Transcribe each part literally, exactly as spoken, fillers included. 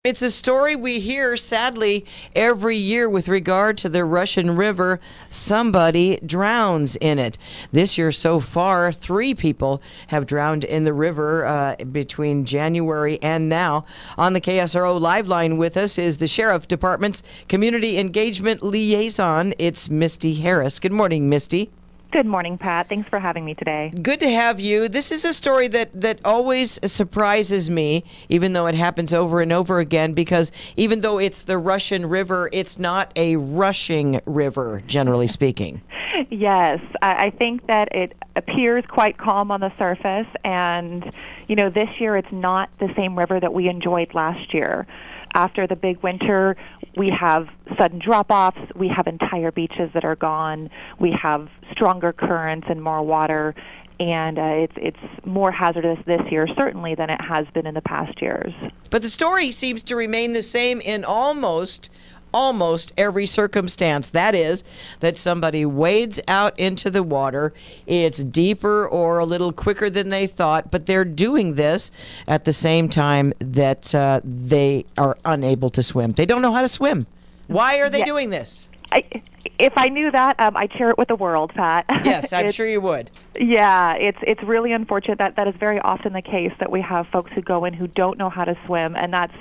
It's a story we hear, sadly, every year with regard to the Russian River. Somebody drowns in it. This year so far, three people have drowned in the river uh, between January and now. On the K S R O Live Line with us is the Sheriff Department's Community Engagement Liaison. It's Misty Harris. Good morning, Misty. Good morning, Pat. Thanks for having me today. Good to have you. This is a story that, that always surprises me, even though it happens over and over again, because even though it's the Russian River, it's not a rushing river, generally speaking. Yes, I, I think that it appears quite calm on the surface, and, you know, this year it's not the same river that we enjoyed last year. After the big winter, we have sudden drop-offs, we have entire beaches that are gone, we have stronger currents and more water, and uh, it's it's more hazardous this year, certainly, than it has been in the past years. But the story seems to remain the same in almost almost every circumstance. That is, that somebody wades out into the water. It's deeper or a little quicker than they thought, but they're doing this at the same time that uh, they are unable to swim. They don't know how to swim. Why are they yeah. doing this? I, if I knew that, um, I'd share it with the world, Pat. Yes, I'm sure you would. Yeah, it's it's really unfortunate that that is very often the case, that we have folks who go in who don't know how to swim, and that's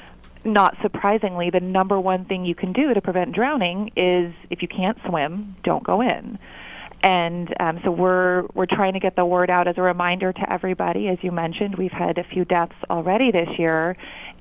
not surprisingly the number one thing you can do to prevent drowning is, if you can't swim, don't go in. And um, so we're we're trying to get the word out as a reminder to everybody. As you mentioned, we've had a few deaths already this year,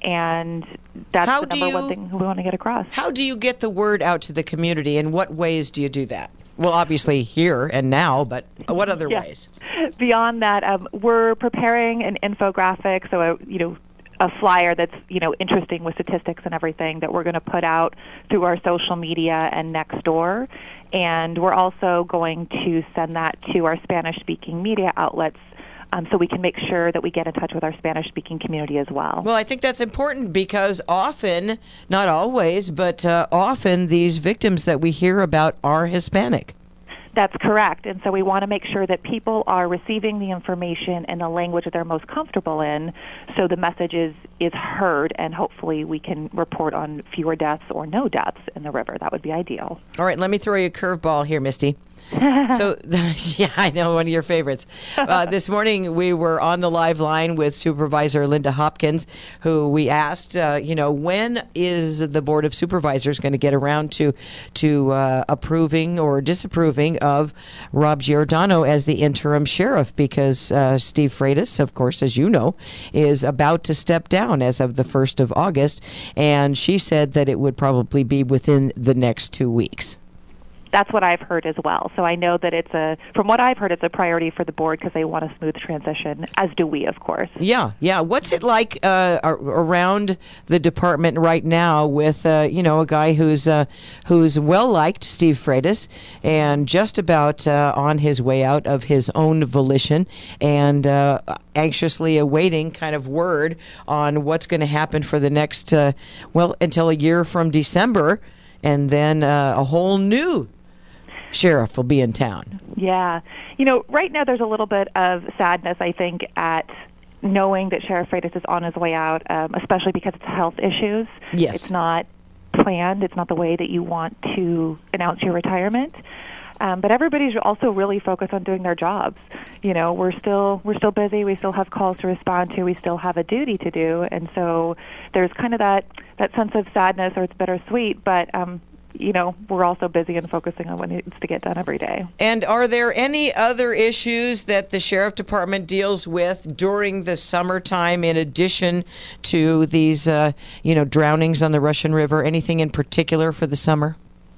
and that's How the do number you- one thing we want to get across. How do you get the word out to the community? In what ways do you do that? Well, obviously here and now, but what other Yeah. ways? Beyond that, um, we're preparing an infographic, so a, you know, a flyer that's, you know, interesting with statistics and everything that we're going to put out through our social media and next door. And we're also going to send that to our Spanish-speaking media outlets, um, so we can make sure that we get in touch with our Spanish-speaking community as well. Well, I think that's important because often, not always, but uh, often these victims that we hear about are Hispanic. That's correct. And so we want to make sure that people are receiving the information in the language that they're most comfortable in, so the message is, is heard, and hopefully we can report on fewer deaths or no deaths in the river. That would be ideal. All right, let me throw you a curveball here, Misty. So, yeah, I know, one of your favorites. Uh, this morning we were on the live line with Supervisor Linda Hopkins, who we asked, uh, you know, when is the Board of Supervisors going to get around to to uh, approving or disapproving of Rob Giordano as the interim sheriff? Because uh, Steve Freitas, of course, as you know, is about to step down as of the first of August, and she said that it would probably be within the next two weeks. That's what I've heard as well. So I know that it's a, from what I've heard, it's a priority for the board because they want a smooth transition, as do we, of course. Yeah, yeah. What's it like uh, ar- around the department right now with, uh, you know, a guy who's uh, who's well liked, Steve Freitas, and just about uh, on his way out of his own volition, and uh, anxiously awaiting kind of word on what's going to happen for the next, uh, well, until a year from December, and then uh, a whole new sheriff will be in town. Yeah. You know, right now there's a little bit of sadness, I think, at knowing that Sheriff Freitas is on his way out, um, especially because it's health issues. Yes. It's not planned. It's not the way that you want to announce your retirement. Um, but everybody's also really focused on doing their jobs. You know, we're still we're still busy. We still have calls to respond to. We still have a duty to do. And so there's kind of that, that sense of sadness, or it's bittersweet, but um, you know, we're also busy and focusing on what needs to get done every day. And are there any other issues that the Sheriff Department deals with during the summertime in addition to these, uh, you know, drownings on the Russian River? Anything in particular for the summer?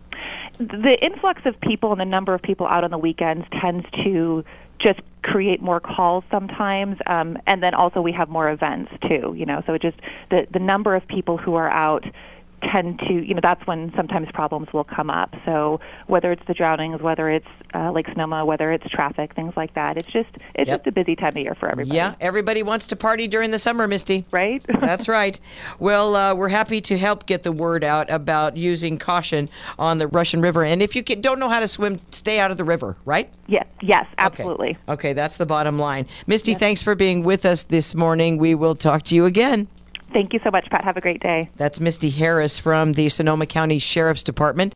The influx of people and the number of people out on the weekends tends to just create more calls sometimes, um, and then also we have more events too, you know, so it just, the, the number of people who are out tend to, you know, that's when sometimes problems will come up. So whether it's the drownings, whether it's uh, Lake Sonoma, whether it's traffic, things like that, it's just it's Yep. just a busy time of year for everybody. Yeah, everybody wants to party during the summer, Misty. Right? That's right. Well, uh, we're happy to help get the word out about using caution on the Russian River. And if you can, don't know how to swim, stay out of the river, right? Yes, yes, Okay. absolutely. Okay, that's the bottom line. Misty, thanks for being with us this morning. We will talk to you again. Thank you so much, Pat. Have a great day. That's Misty Harris from the Sonoma County Sheriff's Department.